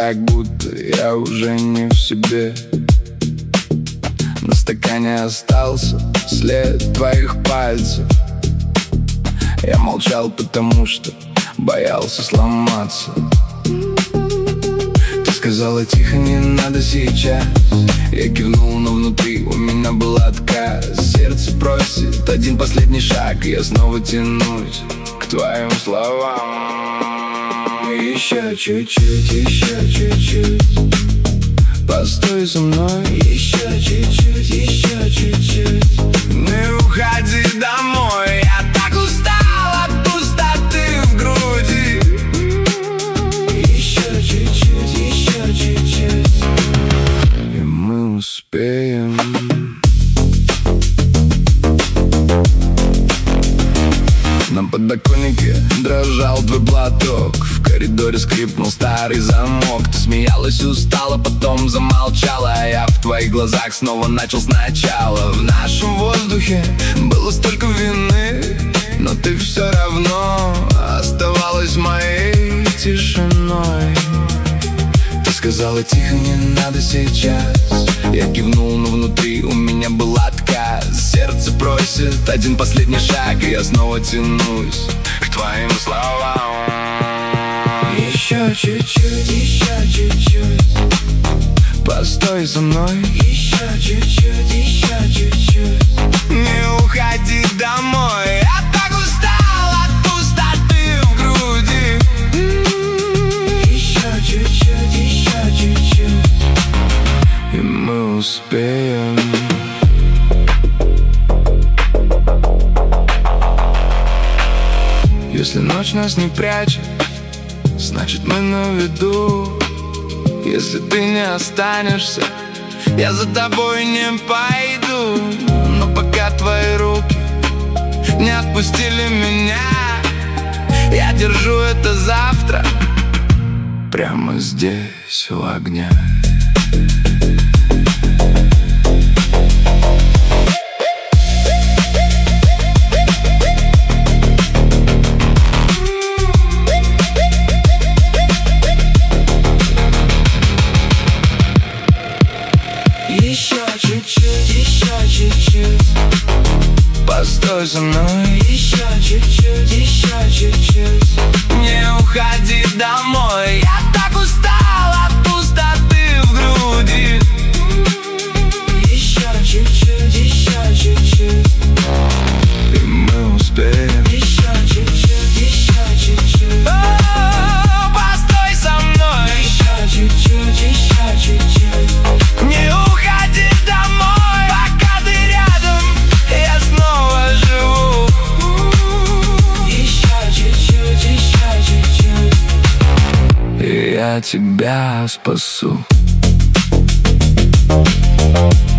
так, будто я уже не в себе. На стакане остался след твоих пальцев. Я молчал, потому что боялся сломаться. Ты сказала тихо, не надо сейчас. Я кивнул, но внутри у меня был отказ. Сердце просит один последний шаг, и я снова тянусь к твоим словам. Еще чуть-чуть, еще чуть-чуть. Постой со мной. Еще чуть-чуть, еще чуть-чуть. Не уходи домой. Я так устал от пустоты в груди. Еще чуть-чуть, еще чуть-чуть, и мы успеем. На подоконнике дрожал твой платок. В коридоре скрипнул старый замок. Ты смеялась, устала, потом замолчала. А я в твоих глазах снова начал сначала. В нашем воздухе было столько вины, но ты все равно оставалась моей тишиной. Ты сказала тихо, не надо сейчас. Я кивнул, но внутри у меня был отказ. Сердце просит один последний шаг, и я снова тянусь к твоим словам. Еще чуть-чуть, еще чуть-чуть. Постой со мной. Еще чуть-чуть, еще чуть-чуть. Не уходи домой. Я так устал от пустоты в груди. Еще чуть-чуть, еще чуть-чуть, и мы успеем. Если ночь нас не прячет, значит мы на виду. Если ты не останешься, я за тобой не пойду. Но пока твои руки не отпустили меня, я держу это завтра прямо здесь у огня. Еще чуть-чуть, еще чуть-чуть. Постой со мной. Еще чуть-чуть, еще чуть-чуть. Не уходи домой. Я так устал от пустоты в груди. Еще чуть-чуть, еще чуть-чуть, и мы успеем. Еще чуть-чуть, еще чуть-чуть. Постой со мной. Еще чуть-чуть, еще чуть-чуть. Не уходи домой, пока ты рядом, я снова живу. Еще чуть-чуть, еще чуть-чуть, и я тебя спасу.